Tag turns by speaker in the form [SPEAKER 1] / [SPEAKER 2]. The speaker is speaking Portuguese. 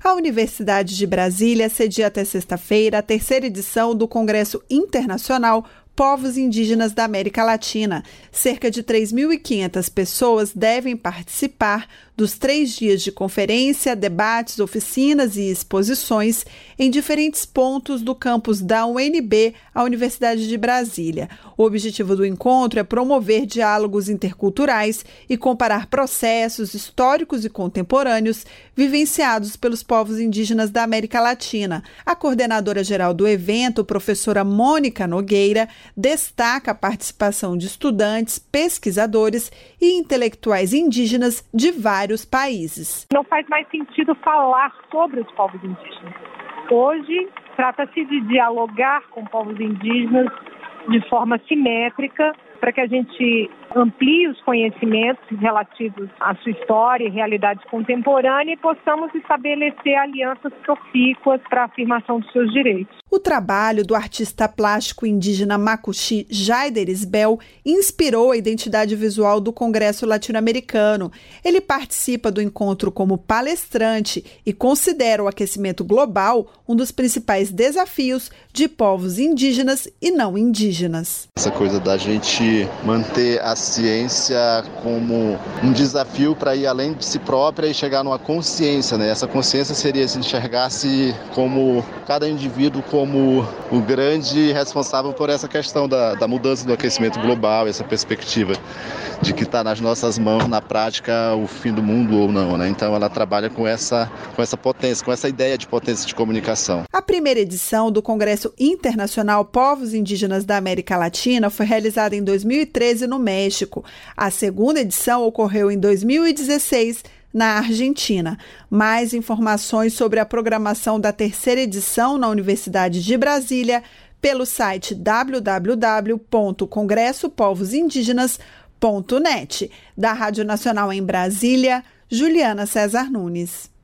[SPEAKER 1] A Universidade de Brasília cedia até sexta-feira a terceira edição do Congresso Internacional Povos Indígenas da América Latina. Cerca de 3.500 pessoas devem participar dos 3 dias de conferência, debates, oficinas e exposições em diferentes pontos do campus da UNB, a Universidade de Brasília. O objetivo do encontro é promover diálogos interculturais e comparar processos históricos e contemporâneos vivenciados pelos povos indígenas da América Latina. A coordenadora-geral do evento, professora Mônica Nogueira, destaca a participação de estudantes, pesquisadores e intelectuais indígenas de vários países.
[SPEAKER 2] Não faz mais sentido falar sobre os povos indígenas. Hoje, trata-se de dialogar com povos indígenas de forma simétrica, para que a gente amplie os conhecimentos relativos à sua história e realidade contemporânea e possamos estabelecer alianças profícuas para a afirmação dos seus direitos.
[SPEAKER 1] O trabalho do artista plástico indígena Macuxi Jaider Isbel inspirou a identidade visual do Congresso Latino-Americano. Ele participa do encontro como palestrante e considera o aquecimento global um dos principais desafios de povos indígenas e não indígenas.
[SPEAKER 3] Essa coisa da gente manter a ciência como um desafio para ir além de si própria e chegar numa consciência, né? Essa consciência seria se enxergar-se como cada indivíduo como o grande responsável por essa questão da mudança do aquecimento global, essa perspectiva de que está nas nossas mãos, na prática, o fim do mundo ou não, né? Então ela trabalha com essa potência, com essa ideia de potência de comunicação.
[SPEAKER 1] A primeira edição do Congresso Internacional Povos Indígenas da América Latina foi realizada em 2013 no México. A segunda edição ocorreu em 2016 na Argentina. Mais informações sobre a programação da terceira edição na Universidade de Brasília pelo site www.congressopovosindígenas.net. Da Rádio Nacional em Brasília, Juliana César Nunes.